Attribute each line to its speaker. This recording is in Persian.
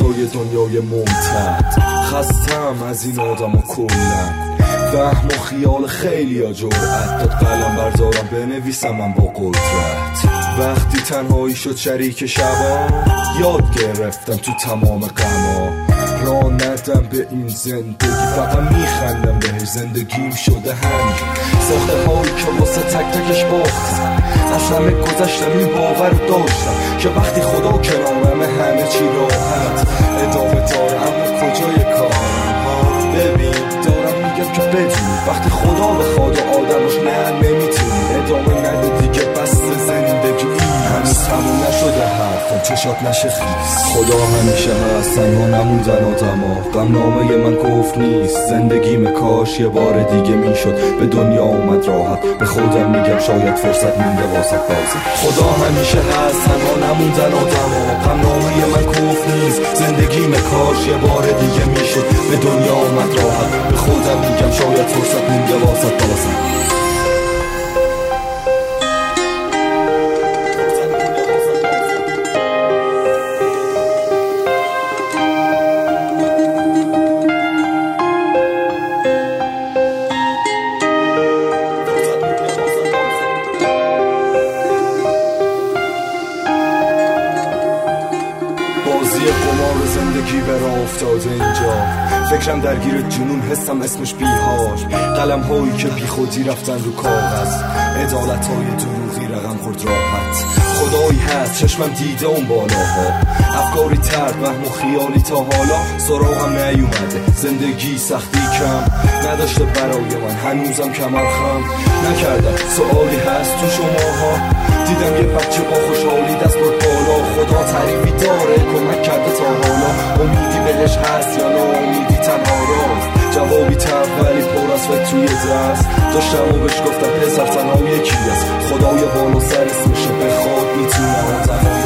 Speaker 1: توی دنیای ممتد. خستم از این آدم ها کلن، وهم و خیال خیلی ها جرأت داد قلم بردارم بنویسم من با قدرت. وقتی تنهایی شد شریک شبا، یاد گرفتم تو تمام غما را ندم به این زندگی، فقط میخندم بهش. زندگیم شده همین ساخته هایی که واسه تک تکش باختم. از همه گذشتم این باور داشتم که وقتی خدا کنارمه همه چی راحت. ادامه دارم اما کجای کارم ها؟ ببین دارم میگم که بدونی وقتی خدا بخواد و آدمش نه نمیتونی. ادامه نده دیگه بس زندگی هنوز تموم نشده حرفم چشات نشه خیس. خدا همیشه هست تنها نموندن آدما. غم نامه من گفت نیست زندگیم کاش یه بار دیگه میشد به دنیا اومد راحت. به خودم میگم شاید فرصت مونده واسه بازی. خدا همیشه هست تنها نموندن آدما. غم نامه من گفت نیست زندگیم کاش یه بار دیگه میشد به دنیا اومد راحت. به خودم میگم شاید فرصت مونده واسه بازی. قمار زندگی به راه افتاده اینجا، فکرم درگیر جنون حسم اسمش بیهاش. قلم هایی که بی خودی رفتن رو کاغذ، عدالت های دروغی رقم خورد راحت. خدایی هست چشمم دیده اون بالاها، افکاری ترد وهم و خیالی تا حالا سراغم نیومده. زندگی سختی کم نداشته برای من، هنوزم کمر خم نکردم. سوالی هست تو شماها؟ دیدم یه بچه با خوشحالی دست برد بالا. خدا تعریفی داره کمک کرده تا حالا. امیدی بهش هست یا نه امیدی تنها راست؟ جوابی تب ولی پر از و توی دست داشتم و بهش گفتم پسر تنها یکی است. خدای بالا سر اسمشه بخواد میتونه آدم